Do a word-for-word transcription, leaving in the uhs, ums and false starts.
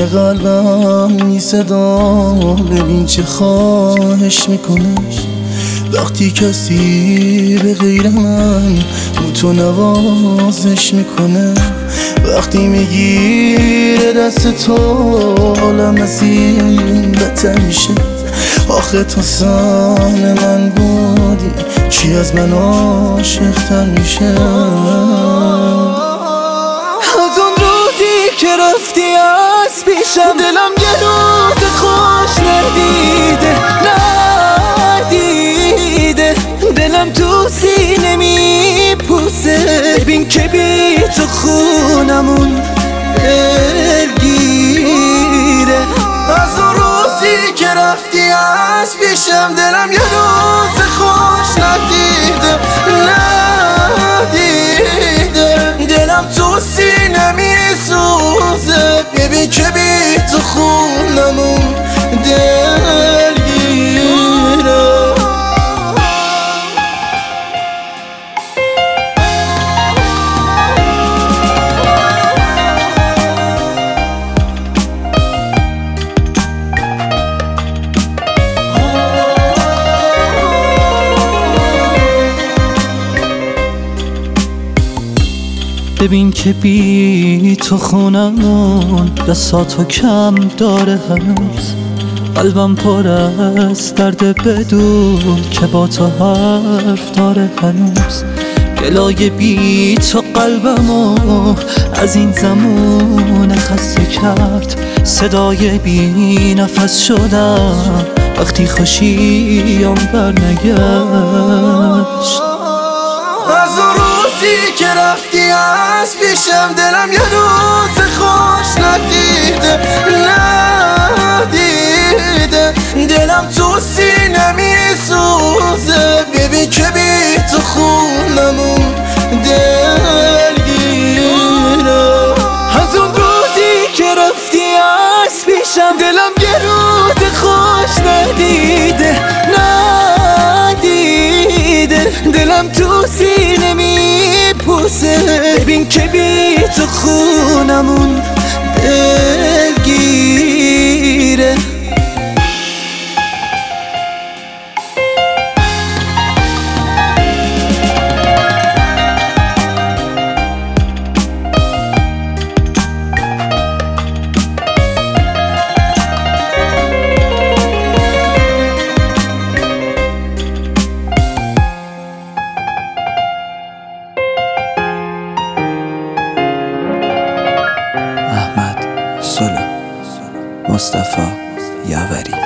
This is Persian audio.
قلبم می صدا، ببین چه خواهش میکنه وقتی کسی به غیر من رو تو نوازش میکنه. وقتی میگیره دست تو حالم از این بهتر میشه. آخه تو سان من بودی چی از من عاشق‌تر میشه. از اون روزی که رفتی از پیشم دلم یه روز خوش ندیده ندیده. دلم تو سینه میپوسه، ببین که بی تو خونمون دلگیره. از اون روزی که رفتی از پیشم دلم یه روز خوش ندیده ندیده. دلم تو سینه میسوزه، ببین که بی تو خونمون دلگیره. ببین که بی تو خونمون بساتو کم داره هنوز. قلبم پر از درد بدون که با تو حرف داره هنوز. گلای بی تو قلبمو از این زمان خسته کرد. صدای بی نفس شدم وقتی خوشیم برنگشت. از اون روزی که رفتی از پیشم دلم یه روز خوش ندیده ندیده. دلم تو سینه میسوزه، ببین که بی تو خونمون دلگیره. از اون روزی که رفتی از پیشم دلم یه روز خوش ندیده ندیده. دلم تو سینه میپوسه، ببین که بی تو خونمون دلگیره. احمد سلو، مصطفی یاوری.